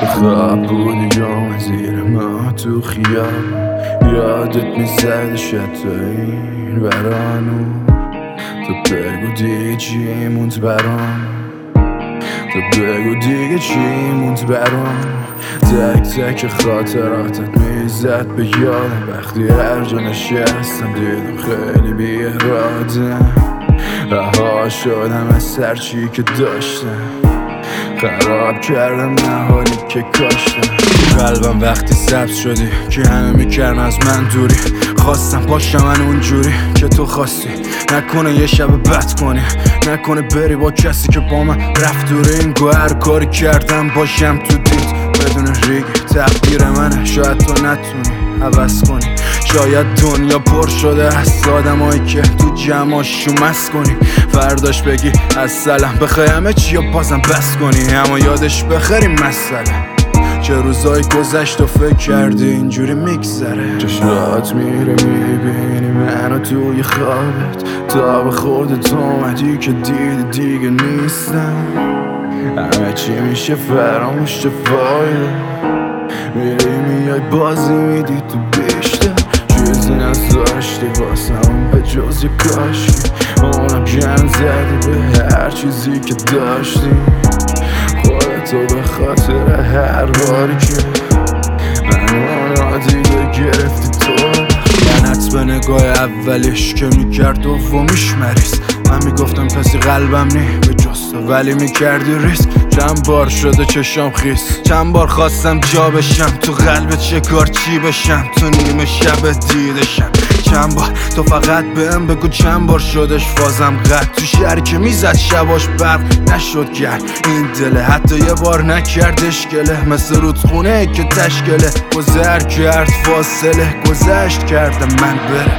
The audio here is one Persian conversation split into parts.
خواب بودی یا زیر ما تو خیابون، یادت میزد شد این برانو. تو بگو دیگه چی موند برام، تو بگو دیگه چی موند برام. تک تک خاطراتت میزد به یادم، وقتی هر جا نشستم دیدم خیلی بی ارادم. رها شدم از هر چی که داشتم، خراب کردم نهالی که کاشتم. قلبم وقتی سبز شدی که همه میکردن از من دوری، خواستم باشم من اونجوری که تو خواستی. نکنه یه شب بد کنی، نکنه بری با کسی که با من رفت دوره. این گوه هر کاری کردم باشم تو دید بدون ریگی. تقدیر منه شاید تو نتونی عوض کنی، شاید دنیا پر شده از آدمایی که تو جمعاشو مست کنی. فرداش بگی از سلام بخوای همه چی رو بازم بس کنی، اما یادش بخری مسئله چه روزای گذشت و فکر کردی اینجوری میگذره. چشمات میره میبینی منو توی خوابت، تا به خودت اومدی که دیدی دیگه نیستم. همه چی میشه فراموش چه فایده، میری میای بازی میدی تو بیشتر. چیزی نذاشتی واسم به جز یه کاشکی، اونم گن زدی به هر چیزی که داشتی. خودتو به خاطر هر باری که منو دیگه گرفتی تو. لعنت به نگاه اولیش که میکرد دومیش مریض. من میگفتم کسی قلبم نی به جز تو، ولی میکردی ریسک. چند بار شده چشام خیس، چند بار خواستم جا بشم تو قلبت، چه کار چی بشم تو نیمه شب دیدشم. چند بار تو فقط بهم بگو چند بار شدش فازم قد تو شهر که میزد شباش برق نشد گرد. این دله حتی یه بار نکردش گله، مثل رودخونه که تشکله گذر کرد فاصله گذشت کردم من بره.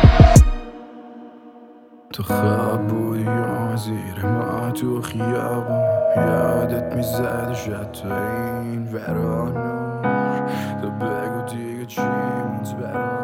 تو خواب بودی یا زیر ما تو خیابون، یادت میزد شد تو این ورانور. تو بگو دیگه چی موند برام.